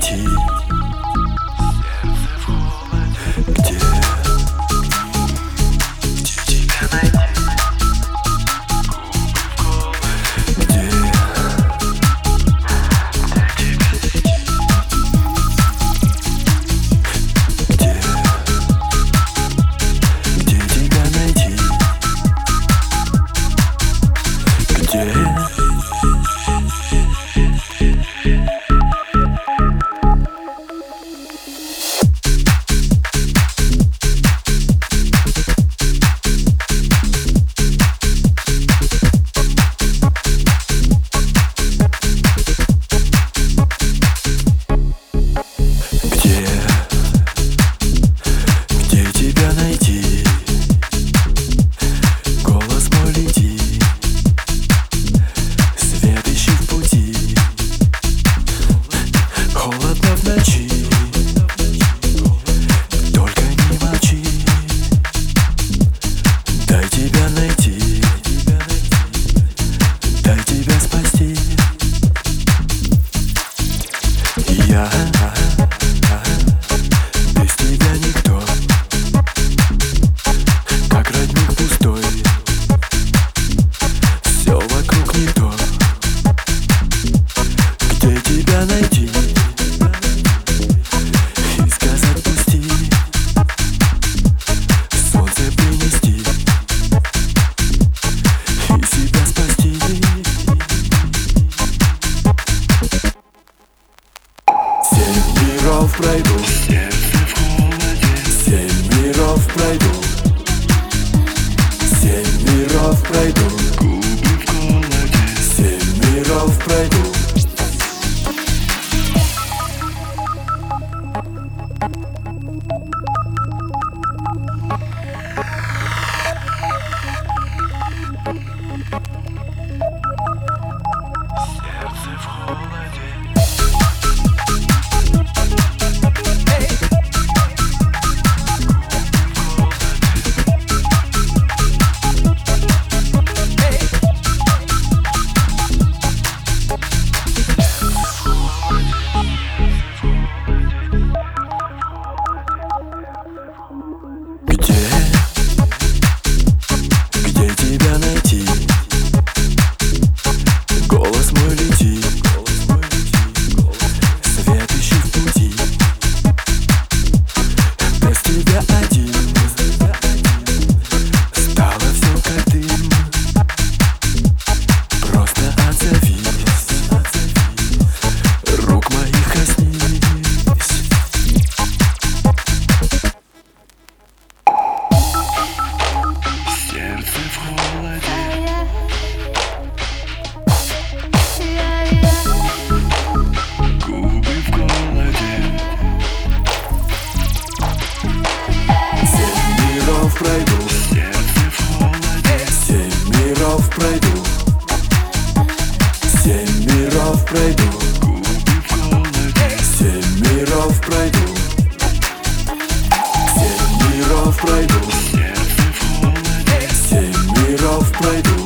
найти? Где? Где тебя найти? Где? Где тебя найти? Где? Где тебя найти? Голос мой лети, свет ищи в пути. Холодно в ночи, только не молчи. Дай тебя найти, дай тебя спасти. Я без тебя никто, как родник пустой. Все вокруг не то. Где тебя найти и сказать пусти, солнце принести и себя спасти. Семь миров пройду, семь миров пройду, семь миров пройду, семь миров пройду. Сердце в холоде. Где тебя найти? Голос мой лети, свет ищи в пути. Без тебя один стало все как дым. Просто отзовись, рук моих коснись. Сердце в холоде. Губы в голоде. Семь миров пройду. Сердце в холоде. Семь миров пройду. Семь миров пройду. Губы в голоде. Семь миров пройду. Семь миров пройду. Семь миров пройду.